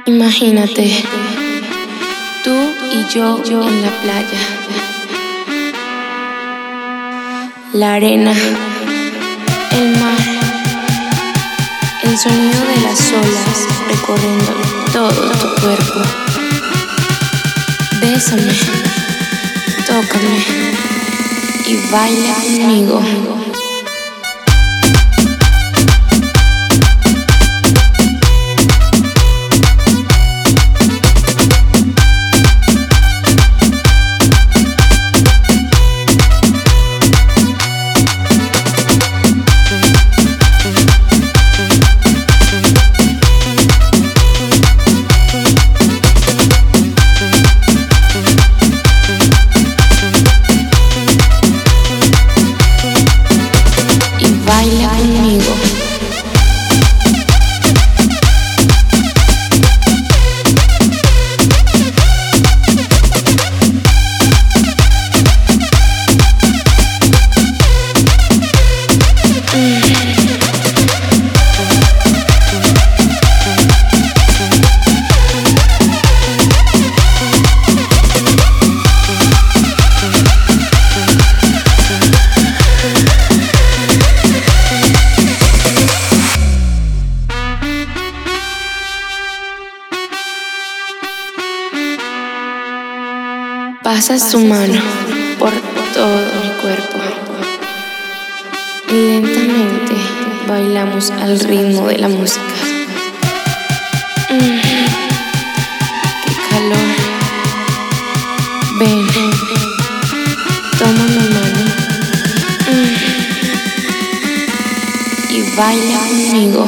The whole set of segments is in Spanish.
Imagínate, tú y yo en la playa, la arena, el mar, el sonido de las olas recorriendo todo tu cuerpo. Bésame, tócame y baila conmigo. Baila conmigo. Pasas tu mano por todo mi cuerpo y lentamente bailamos al ritmo de la música. ¡Qué calor! Ven, toma mi mano y baila conmigo.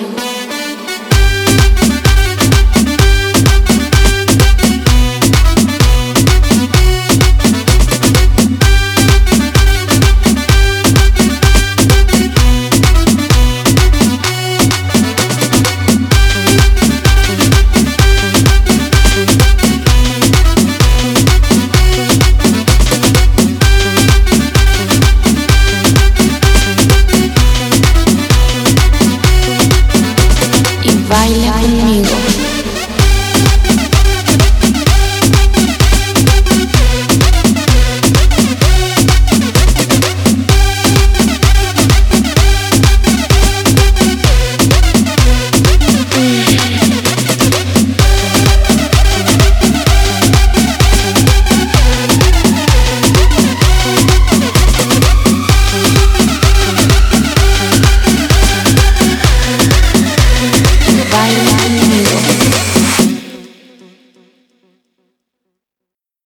Baila conmigo. Baila